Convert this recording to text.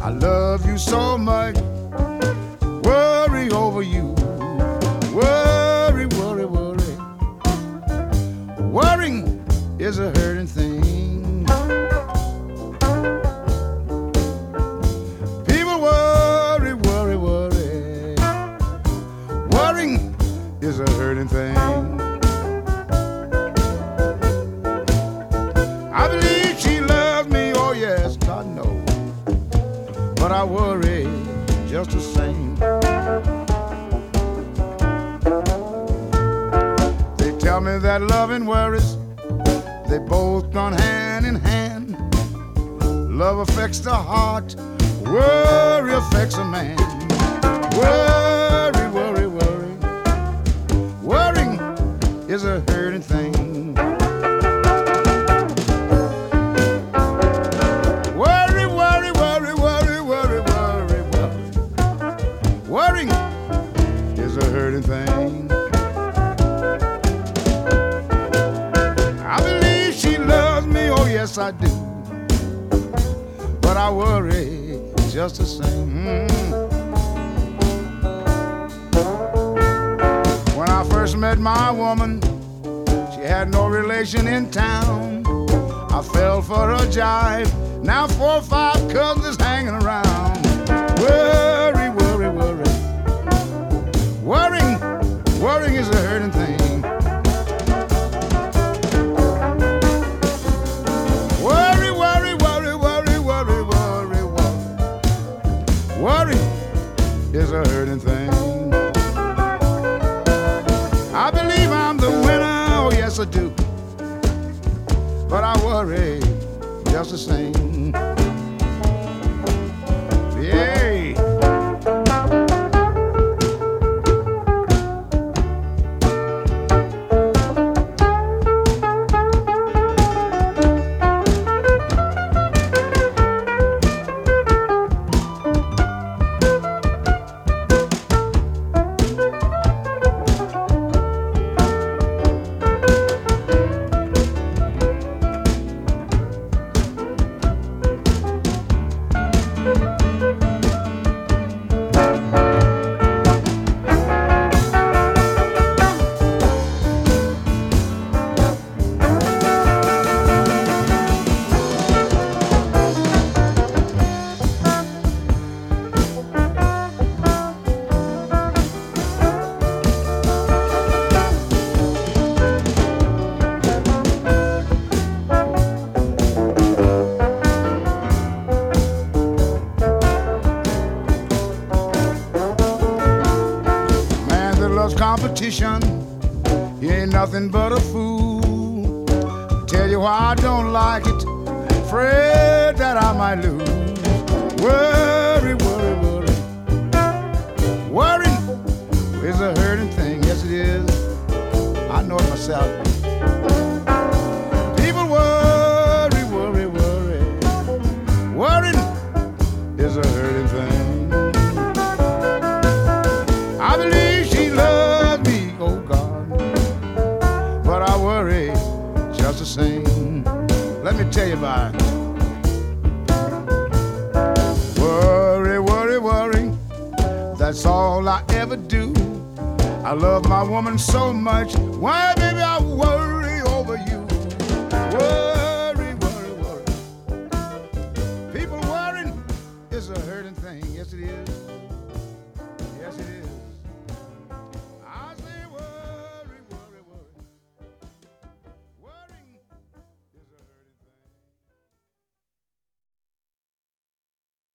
I love you so much. Worry over you. Worry, worry, worry. Worrying is a hurting thing. People worry, worry, worry. Worrying is a hurting thing. I believe she loves me, oh yes, God knows. But I worry just the same. They tell me that love and worries, they both run hand in hand. Love affects the heart, worry affects a man. Worry, worry, worry. Worrying is a hurting thing. Worrying is a hurting thing. I believe she loves me, oh yes I do. But I worry just the same. When I first met my woman, she had no relation in town. I fell for her jive. Now 4 or 5 cousins hanging around. Worry, worry, worry. Worrying, worrying is a hurting thing. Worry, worry, worry, worry, worry, worry, worry. Worry is a hurting thing. I believe I'm the winner, oh yes I do. But I worry just the same. Yeah. Competition, he ain't nothing but a fool. Tell you why I don't like it, afraid that I might lose. Worry, worry, worry. Worrying is a hurting thing, yes it is. I know it myself. People worry, worry, worry. Worrying is a hurting thing. I believe she loves me, oh God, but I worry just the same. Let me tell you about it. Worry, worry, worry, that's all I ever do. I love my woman so much, why baby I worry over you. Worry, worry, worry. People worrying is a hurting thing, yes it is. Yes it is.